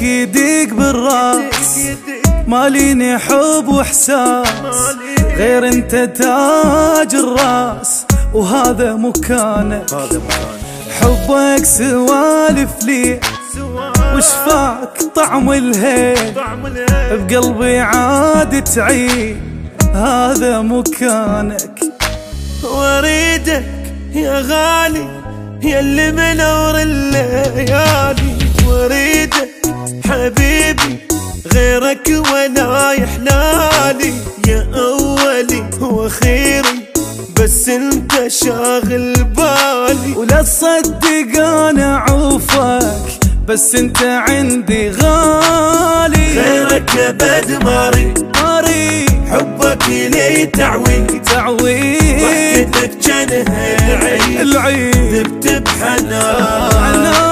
يديق بالراس، ماليني حب واحساس غير انت تاج الراس، وهذا مكانك. حبك سوالف لي وشفاك طعم الهيل، بقلبي عاد تعيد هذا مكانك. واريدك يا غالي يا اللي منور الليالي، واريدك حبيبي غيرك ولا يحلالي، يا اولي واخيري بس انت شاغل بالي. ولا تصدق انا عوفك بس انت عندي غالي، غيرك ابد ماري حبك لي تعويد ضحكتك جنها العيد ذبت بحنانك.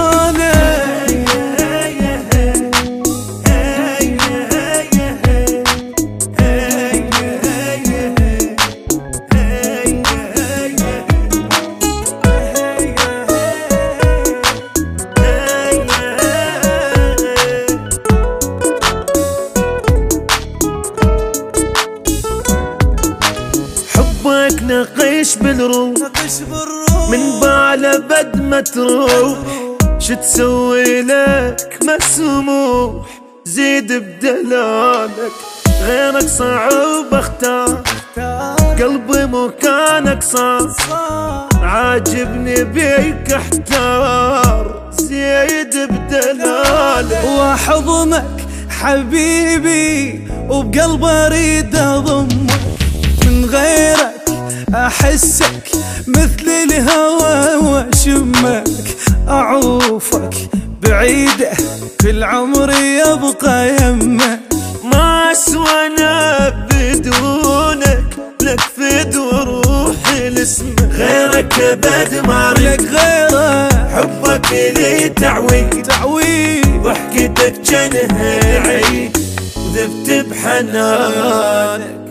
حبك نقش بالروح من بعد بد ما تروح، شو تسوي لك مسموح زيد بدلالك. غيرك صعب اختار قلبي مكانك صار، عاجبني بيك احتار زيد بدلالك. واحضنك حبيبي وبقلبي اريد اضمك، من غيرك احسك مثل الهوى واشمك، اعوفك بعيده في العمر يبقى يمك. ما اسوانا بدونك لك فد وروحي لاسمك، غيرك ابد ما لك غيره حبك لي تعويد ضحكتك جنها عيد ذبت بحنانك.